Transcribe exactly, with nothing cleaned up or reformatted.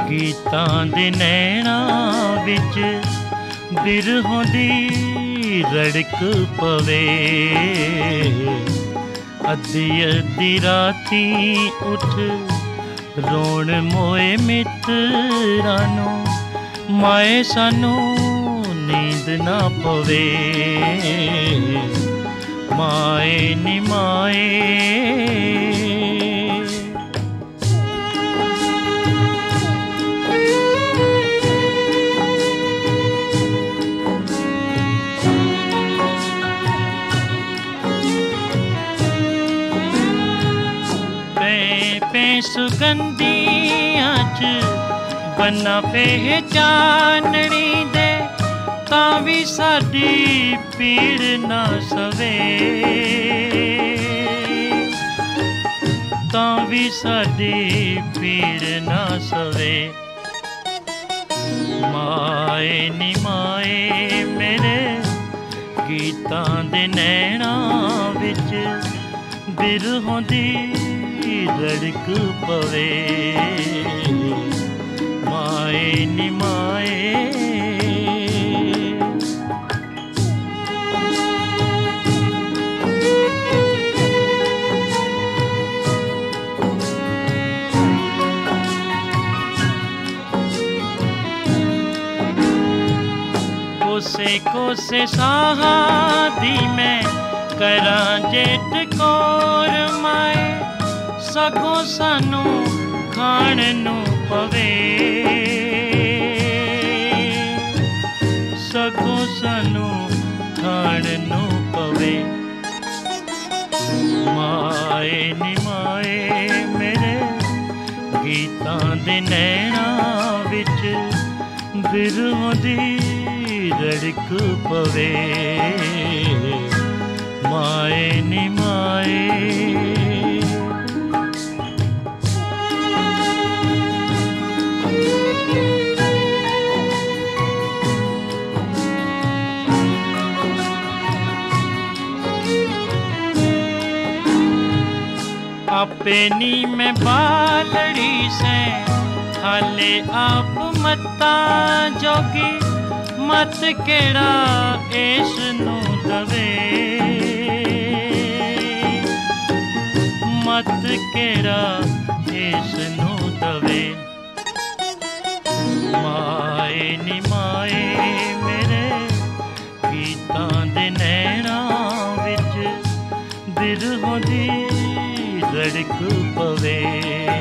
गीतां दे नैना विच बिरहों दी रड़क पवे। अद्धी अद्धी राती उठ रोण मोए मित्रां नूं, माए सानू नींद ना पवे। माए नी माए सुगंधियां च बन्ना पहचाननी दे, तां भी साडी पीड़ ना सवे। तां भी साडी पीड़ ना सवे। माए नी माए मेरे गीतां दे नैना विच बिरहों दी रड़क पवे। माए नी माए कोसे कोसे साहा दी मैं करां जेठ कोर माए, सगों सानू खाण नू पवे। सगों सानू खाण नू पवे। माए नी माए मेरे गीतां दे नैना विच बिरहों दी रड़क पवे। माए नी माए आपे नी मैं बालड़ी से हाले आप मत्ता जोगी, मत केड़ा ऐस नू दवे। मत केड़ा ऐस नू दवे। माए नी माए मेरे गीतां दे नैना विच बिरहों दी रड़क पवे।